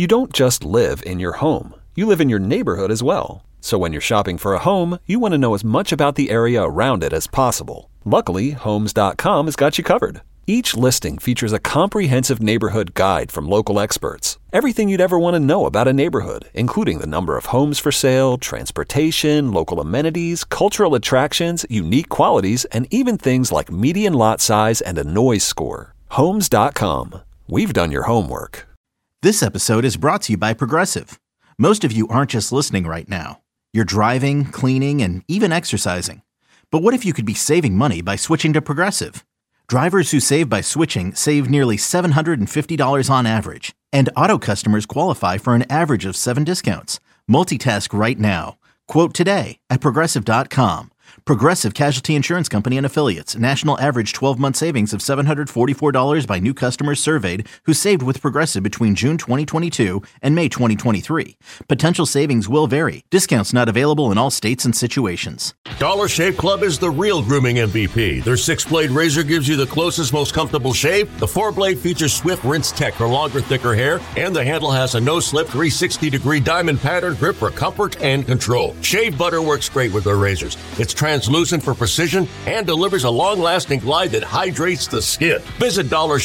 You don't just live in your home. You live in your neighborhood as well. So when you're shopping for a home, you want to know as much about the area around it as possible. Luckily, Homes.com has got you covered. Each listing features a comprehensive neighborhood guide from local experts. Everything you'd ever want to know about a neighborhood, including the number of homes for sale, transportation, local amenities, cultural attractions, unique qualities, and even things like median lot size and a noise score. Homes.com. We've done your homework. This episode is brought to you by Progressive. Most of you aren't just listening right now. You're driving, cleaning, and even exercising. But what if you could be saving money by switching to Progressive? Drivers who save by switching save nearly $750 on average. And auto customers qualify for an average of 7 discounts. Multitask right now. Quote today at Progressive.com. Progressive Casualty Insurance Company and Affiliates. National average 12-month savings of $744 by new customers surveyed who saved with Progressive between June 2022 and May 2023. Potential savings will vary. Discounts not available in all states and situations. Dollar Shave Club is the real grooming MVP. Their 6-blade razor gives you the closest, most comfortable shave. The 4-blade features swift rinse tech for longer, thicker hair. And the handle has a no-slip 360-degree diamond pattern grip for comfort and control. Shave butter works great with their razors. It's translucent for precision and delivers a long-lasting glide that hydrates the skin. Visit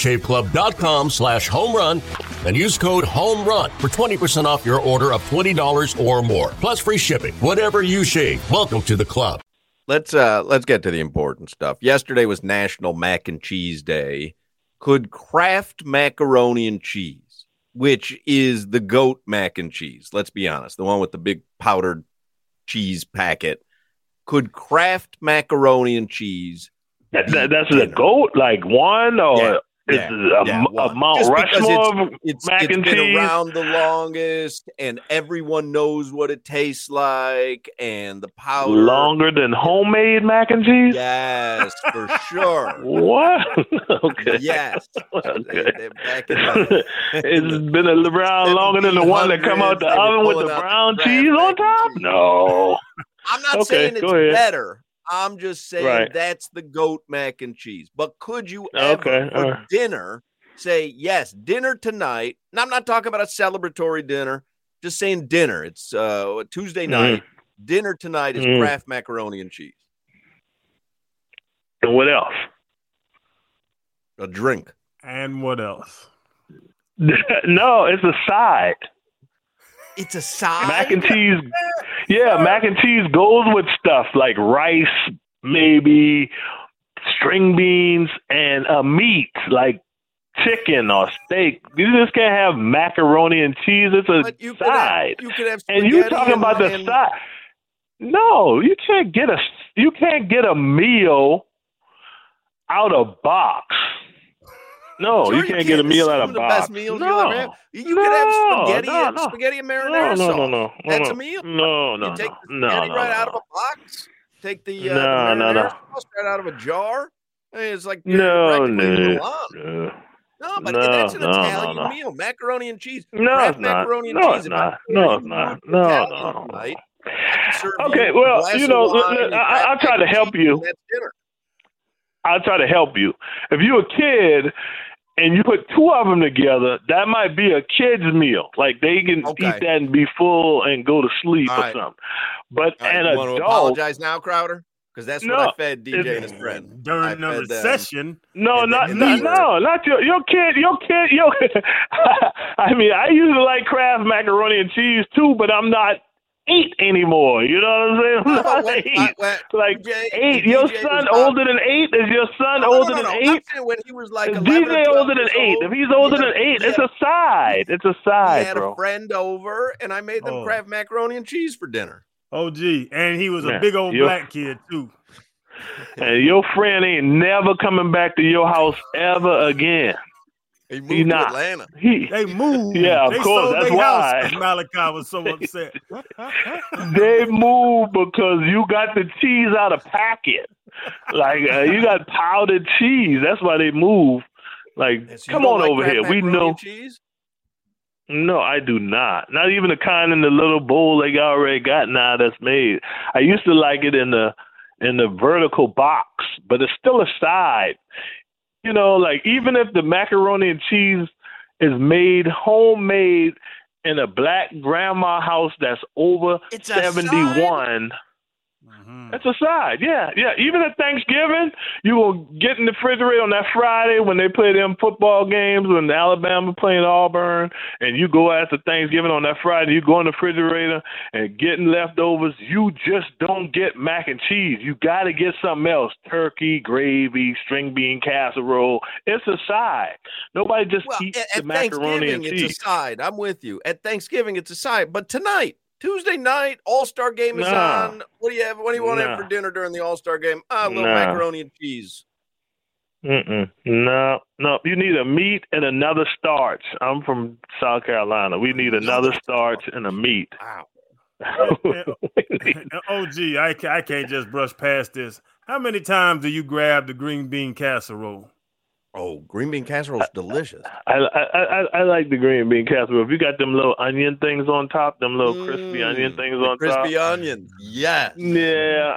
dollarshaveclub.com/homerun and use code HOMERUN for 20% off your order of $20 or more. Plus free shipping. Whatever you shave, welcome to the club. Let's get to the important stuff. Yesterday was National Mac and Cheese Day. Could Kraft macaroni and cheese, which is the goat mac and cheese, let's be honest, the one with the big powdered cheese packet, could Kraft macaroni and cheese that's the goat, like one, or is it a Mount Rushmore of mac and cheese? It's been around the longest, and everyone knows what it tastes like, and the powder. Longer than homemade mac and cheese? Yes, for sure. What? Okay. Yes. Okay. It's been around longer than the one that come out the oven with the brown cheese on top? No. I'm not saying it's better. I'm just saying that's the goat mac and cheese. But could you ever, for dinner, say, yes, dinner tonight, and I'm not talking about a celebratory dinner, just saying dinner. It's Tuesday night. Dinner tonight is Kraft macaroni and cheese. And what else? A drink. And what else? No, it's a side. It's a side? Mac and cheese. Yeah, mac and cheese goes with stuff like rice, maybe string beans, and meat like chicken or steak. You just can't have macaroni and cheese. It's a side. You could have and you talking about the side. No, you can't get a meal out of box. No, you can't get a meal out of box. Best meals you'll ever have. You could have spaghetti and marinara sauce. No. That's a meal. No. You take the spaghetti right out of a box. Take the marinara sauce right out of a jar. I mean, it's like No, but that's an Italian meal. Macaroni and cheese. No, it's not. Macaroni and cheese. No. Okay, well, I'll try to help you. That's dinner. I'll try to help you. If you're a kid and you put two of them together, that might be a kid's meal. Like they can eat that and be full and go to sleep or something. But an adult. Want to apologize now, Crowder? Because that's what I fed DJ and his friend during the recession. Not your kid. I mean, I usually like Kraft macaroni and cheese too, but I'm not 8 anymore. You know what I'm saying? Like 8. Your son older than 8? Is your son older than 8? When he was like is DJ older than 8? If he's older than 8, it's a side. It's a side, He had a friend over, and I made them Kraft macaroni and cheese for dinner. Oh, gee. And he was a big old black kid, too. And your friend ain't never coming back to your house ever again. He moved to Atlanta. They moved. Yeah, of course. That's why. Malachi was so upset. They moved because you got the cheese out of packet. Like, you got powdered cheese. That's why they moved. Like, come on over here. We know. Cheese? No, I do not. Not even the kind in the little bowl they already got now that's made. I used to like it in the vertical box, but it's still a side. You know, like even if the macaroni and cheese is made homemade in a black grandma house that's over 71. That's a side, yeah. Even at Thanksgiving, you will get in the refrigerator on that Friday when they play them football games when Alabama playing Auburn, and you go after Thanksgiving on that Friday, you go in the refrigerator and getting leftovers. You just don't get mac and cheese. You got to get something else: turkey, gravy, string bean casserole. It's a side. Nobody just eats the macaroni and cheese. It's a side. I'm with you. At Thanksgiving, it's a side. But tonight, Tuesday night, All-Star game is on. What do you have? What do you want to have for dinner during the All-Star game? A little macaroni and cheese. No. You need a meat and another starch. I'm from South Carolina. We need another starch and a meat. Wow. OG, I can't just brush past this. How many times do you grab the green bean casserole? Oh, green bean casserole is delicious. I like the green bean casserole. If you got them little onion things on top, them little crispy onion things on top. Crispy onions, yes. Yeah,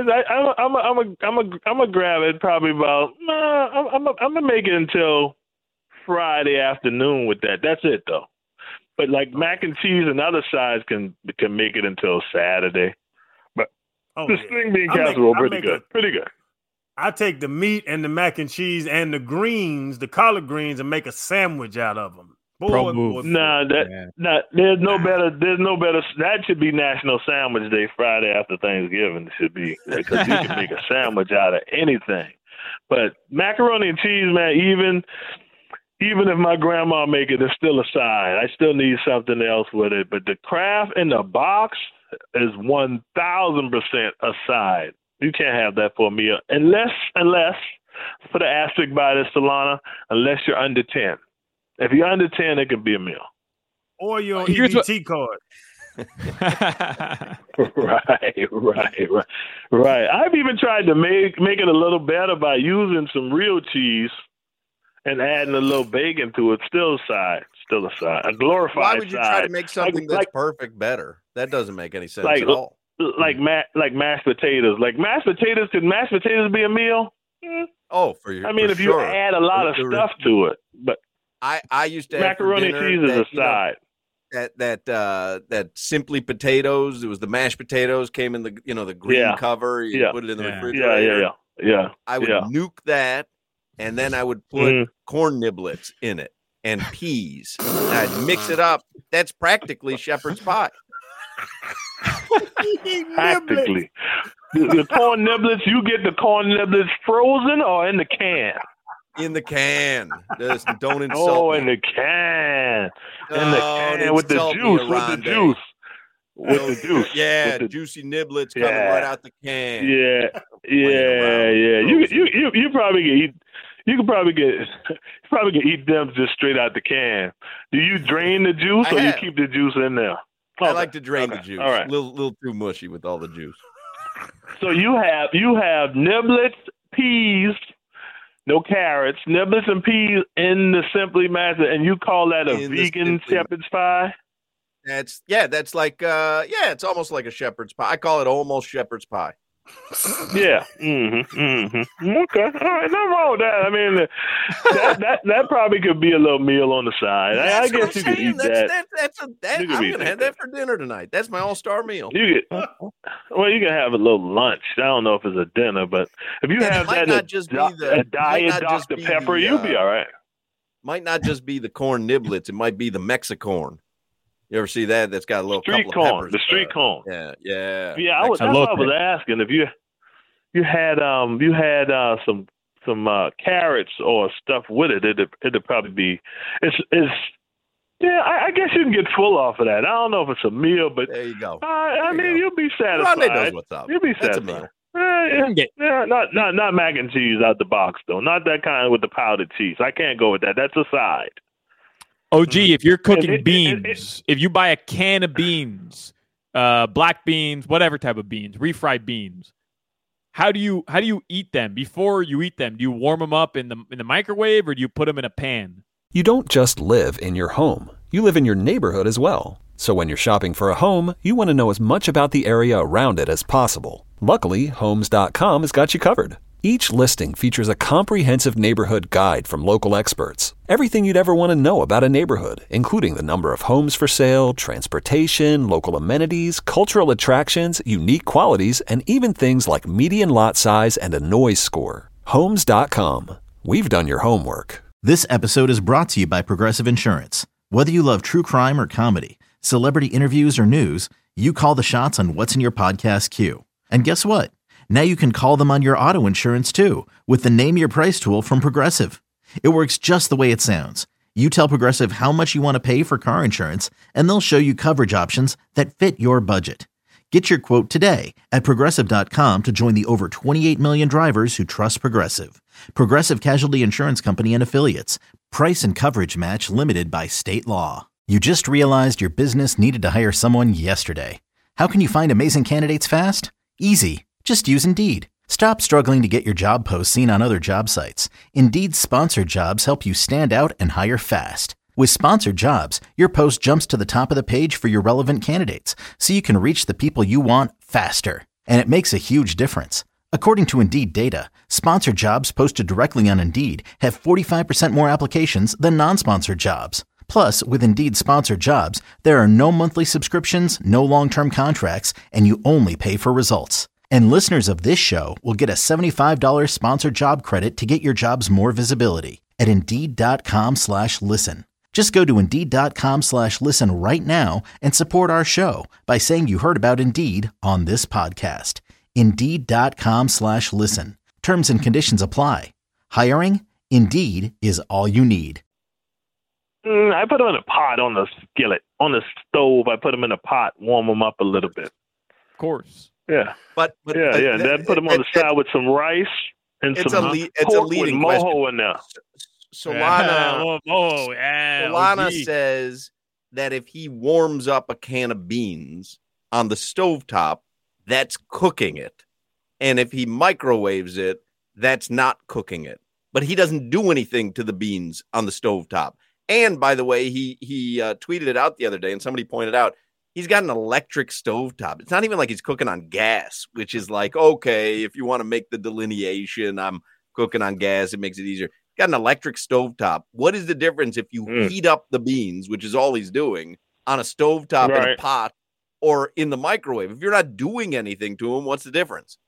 I'm a grab it probably about. I'm gonna make it until Friday afternoon with that. That's it though. But like mac and cheese and other sides can make it until Saturday. But the string bean casserole pretty good. I take the meat and the mac and cheese and the greens, the collard greens, and make a sandwich out of them. There's no better. That should be National Sandwich Day, Friday after Thanksgiving. It should be, because you can make a sandwich out of anything. But macaroni and cheese, man, even if my grandma make it, it's still a side. I still need something else with it. But the Kraft in the box is 1,000% a side. You can't have that for a meal unless, put an asterisk by this, Solana, unless you're under 10. If you're under 10, it could be a meal. Or your EBT card. Right. I've even tried to make it a little better by using some real cheese and adding a little bacon to it. Still a side. A glorified side. Why would you try to make something that's perfect better? That doesn't make any sense at all. Like mashed potatoes. Like mashed potatoes, could mashed potatoes be a meal? Oh, for you. If you add a lot of stuff to it, but I used to macaroni and cheese is a side. That Simply Potatoes. It was the mashed potatoes came in the the green cover. You put it in the refrigerator. Yeah. I would nuke that, and then I would put corn niblets in it and peas. And I'd mix it up. That's practically shepherd's pie. Practically. The corn niblets, you get the corn niblets frozen or in the can? In the can. Just don't insult me. me. In the can. With the juice. With the juice. Yeah, juicy niblets coming right out the can. Yeah. You probably get eat. You could probably get eat them just straight out the can. Do you drain the juice or you keep the juice in there? I like to drain the juice. All right. A little too mushy with all the juice. So you have niblets, peas, no carrots, niblets and peas in the Simply Mashed, and you call that a vegan shepherd's pie? That's like it's almost like a shepherd's pie. I call it almost shepherd's pie. Yeah. Okay. All right. Nothing wrong with that. I mean, that probably could be a little meal on the side. I guess you could eat that. I'm gonna have that for dinner tonight. That's my all-star meal. You can have a little lunch. I don't know if it's a dinner, but if you have that a diet Dr. Pepper, you'll be all right. Might not just be the corn niblets. It might be the Mexicorn. You ever see that? That's got a little street couple corn. of peppers. The street corn. Yeah. That's what I was asking. If you had some carrots or stuff with it, it'd probably be. I guess you can get full off of that. I don't know if it's a meal, but there you go. You'll be satisfied. Rondé knows what's up. You'll be satisfied. Not mac and cheese out the box though. Not that kind with the powdered cheese. I can't go with that. That's a side. OG, if you're cooking beans, if you buy a can of beans, black beans, whatever type of beans, refried beans, how do you eat them? Before you eat them, do you warm them up in the microwave or do you put them in a pan? You don't just live in your home. You live in your neighborhood as well. So when you're shopping for a home, you want to know as much about the area around it as possible. Luckily, Homes.com has got you covered. Each listing features a comprehensive neighborhood guide from local experts. Everything you'd ever want to know about a neighborhood, including the number of homes for sale, transportation, local amenities, cultural attractions, unique qualities, and even things like median lot size and a noise score. Homes.com. We've done your homework. This episode is brought to you by Progressive Insurance. Whether you love true crime or comedy, celebrity interviews or news, you call the shots on what's in your podcast queue. And guess what? Now you can call them on your auto insurance too with the Name Your Price tool from Progressive. It works just the way it sounds. You tell Progressive how much you want to pay for car insurance, and they'll show you coverage options that fit your budget. Get your quote today at Progressive.com to join the over 28 million drivers who trust Progressive. Progressive Casualty Insurance Company and Affiliates. Price and coverage match limited by state law. You just realized your business needed to hire someone yesterday. How can you find amazing candidates fast? Easy. Just use Indeed. Stop struggling to get your job posts seen on other job sites. Indeed's sponsored jobs help you stand out and hire fast. With sponsored jobs, your post jumps to the top of the page for your relevant candidates, so you can reach the people you want faster. And it makes a huge difference. According to Indeed data, sponsored jobs posted directly on Indeed have 45% more applications than non-sponsored jobs. Plus, with Indeed sponsored jobs, there are no monthly subscriptions, no long-term contracts, and you only pay for results. And listeners of this show will get a $75 sponsored job credit to get your jobs more visibility at Indeed.com/listen. Just go to Indeed.com/listen right now and support our show by saying you heard about Indeed on this podcast. Indeed.com/listen. Terms and conditions apply. Hiring? Indeed is all you need. I put them in a pot on the skillet, on the stove. I put them in a pot, warm them up a little bit. Of course. Yeah. But Then put them on the side with some rice and some pork with mojo in there. Solana says that if he warms up a can of beans on the stovetop, that's cooking it. And if he microwaves it, that's not cooking it. But he doesn't do anything to the beans on the stovetop. And by the way, he tweeted it out the other day, and somebody pointed out he's got an electric stovetop. It's not even like he's cooking on gas, which is like, okay, if you want to make the delineation, I'm cooking on gas, it makes it easier. Got an electric stovetop. What is the difference if you heat up the beans, which is all he's doing, on a stovetop in a pot or in the microwave? If you're not doing anything to them, what's the difference?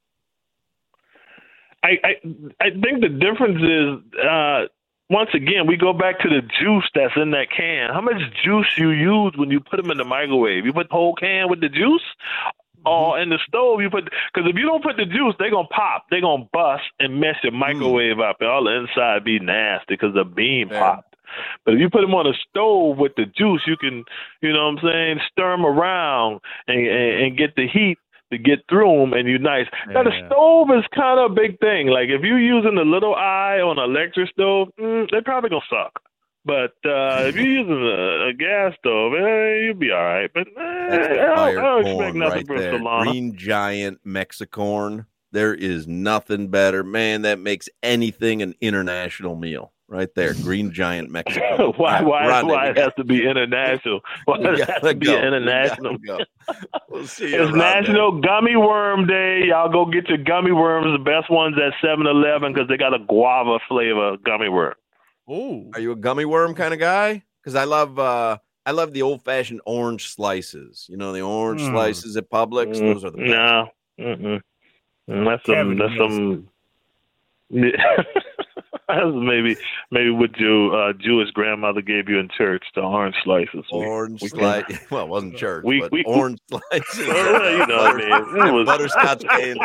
I think the difference is, once again, we go back to the juice that's in that can. How much juice you use when you put them in the microwave? You put the whole can with the juice? Or in the stove, you put, because if you don't put the juice, they're going to pop. They're going to bust and mess your microwave up. And all the inside be nasty because the bean popped. But if you put them on the stove with the juice, you can, you know what I'm saying, stir them around and get the heat to get through them, and you're nice. Now, the stove is kind of a big thing. Like, if you're using the little eye on an electric stove, they're probably going to suck. But if you're using a gas stove, you'll be all right. But I don't expect nothing from Solana. Green Giant Mexicorn. There is nothing better. Man, that makes anything an international meal. Right there, Green Giant Mexicorn. Why it has to be international? Why does it have to be international? We'll see. It's National there. Gummy Worm Day. Y'all go get your gummy worms. The best ones at 7-Eleven because they got a guava flavor gummy worm. Oh, are you a gummy worm kind of guy? Because I love the old fashioned orange slices. You know, the orange slices at Publix. Those are the best. No, that's some. That's maybe what your Jewish grandmother gave you in church, the orange slices. Orange slice. Well, it wasn't church, but we orange slices. You know what I mean? It was butterscotch candy.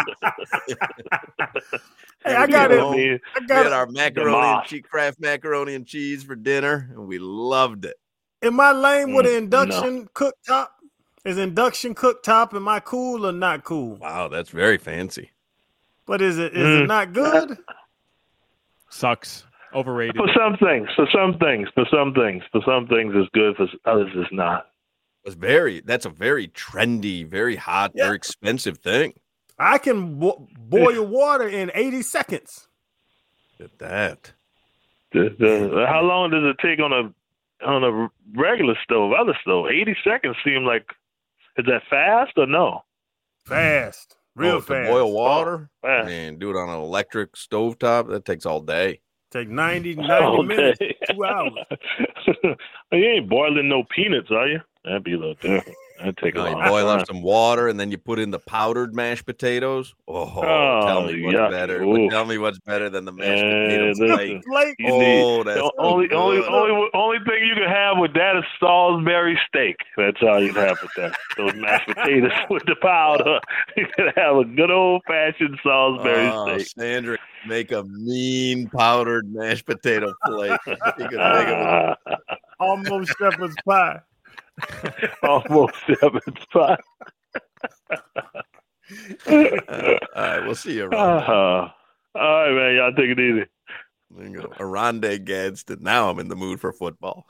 Hey, I got it. We had our Kraft macaroni and cheese for dinner, and we loved it. Am I lame with an induction cooktop? Is induction cooktop, am I cool or not cool? Wow, that's very fancy. But is it not good? Sucks. Overrated. For some things it's good. For others, it's not. That's a very trendy, very hot, very expensive thing. I can boil water in 80 seconds. Look at that. How long does it take on a regular stove, other stove? 80 seconds seem like, is that fast or no? Fast. Real To fast. boil water man. and do it on an electric stovetop, that takes all day. Take 90 All minutes, day. 2 hours. You ain't boiling no peanuts, are you? That'd be a little different. That'd take a You long boil time. up some water and then you put in the powdered mashed potatoes. Oh, tell me what's yuck. better. Ooh. Tell me what's better than the mashed And potatoes. listen, you Oh, need, that's the so only good. thing you can have with that is Salisbury steak. That's all you can have with that. Those mashed potatoes with the powder. You can have a good old fashioned Salisbury steak. Sandra, make a mean powdered mashed potato plate. You could make it with Almost shepherd's pie. Almost shepherd's pie. all right, we'll see you around. All right, man. Y'all take it easy. There you go. Aronde Gadsden. Now I'm in the mood for football.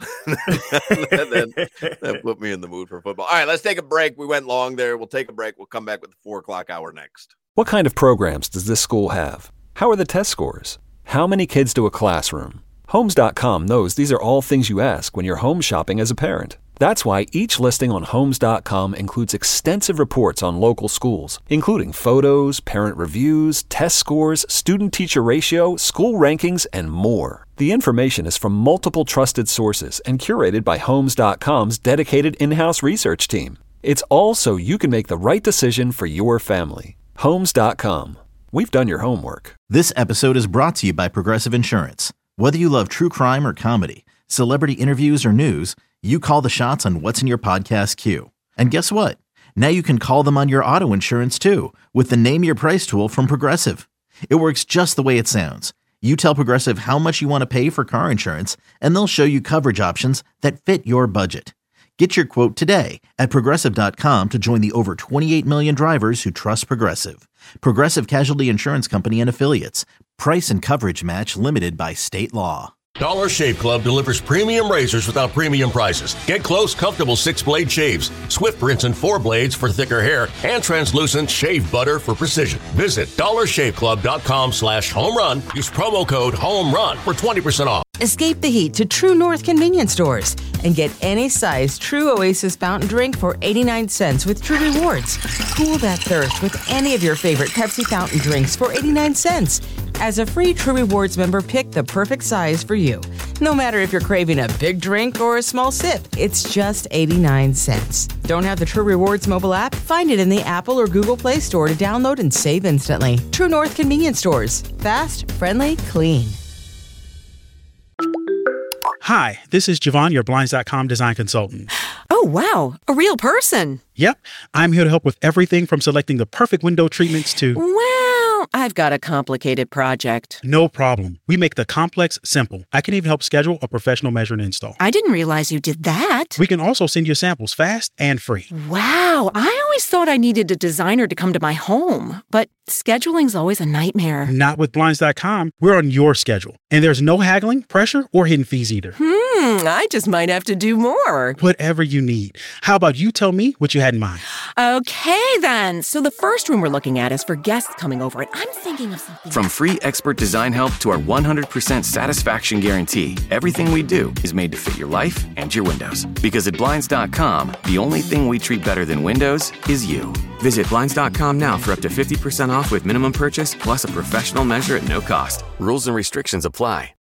that put me in the mood for football. All right, let's take a break. We went long there. We'll take a break. We'll come back with the 4 o'clock hour next. What kind of programs does this school have? How are the test scores? How many kids do a classroom? Homes.com knows these are all things you ask when you're home shopping as a parent. That's why each listing on Homes.com includes extensive reports on local schools, including photos, parent reviews, test scores, student-teacher ratio, school rankings, and more. The information is from multiple trusted sources and curated by Homes.com's dedicated in-house research team. It's all so you can make the right decision for your family. Homes.com. We've done your homework. This episode is brought to you by Progressive Insurance. Whether you love true crime or comedy, celebrity interviews or news, you call the shots on what's in your podcast queue. And guess what? Now you can call them on your auto insurance too with the Name Your Price tool from Progressive. It works just the way it sounds. You tell Progressive how much you want to pay for car insurance, and they'll show you coverage options that fit your budget. Get your quote today at Progressive.com to join the over 28 million drivers who trust Progressive. Progressive Casualty Insurance Company and Affiliates. Price and coverage match limited by state law. Dollar Shave Club delivers premium razors without premium prices. Get close, comfortable 6-blade shaves, swift rinse and 4 blades for thicker hair, and translucent shave butter for precision. Visit dollarshaveclub.com/home run. Use promo code HOMERUN for 20% off. Escape the heat to True North convenience stores and get any size True Oasis fountain drink for 89 cents with True Rewards. Cool that thirst with any of your favorite Pepsi fountain drinks for 89 cents. As a free True Rewards member, pick the perfect size for you. No matter if you're craving a big drink or a small sip, it's just 89 cents. Don't have the True Rewards mobile app? Find it in the Apple or Google Play Store to download and save instantly. True North convenience stores. Fast, friendly, clean. Hi, this is Javon, your Blinds.com design consultant. Oh, wow. A real person. Yep, I'm here to help with everything from selecting the perfect window treatments to... Well, I've got a complicated project. No problem. We make the complex simple. I can even help schedule a professional measure and install. I didn't realize you did that. We can also send you samples fast and free. Wow. I always thought I needed a designer to come to my home, but scheduling's always a nightmare. Not with Blinds.com. We're on your schedule. And there's no haggling, pressure, or hidden fees either. I just might have to do more. Whatever you need. How about you tell me what you had in mind? Okay, then. So the first room we're looking at is for guests coming over, and I'm thinking of something. From free expert design help to our 100% satisfaction guarantee, everything we do is made to fit your life and your windows. Because at Blinds.com, the only thing we treat better than windows is you. Visit Blinds.com now for up to 50% off with minimum purchase plus a professional measure at no cost. Rules and restrictions apply.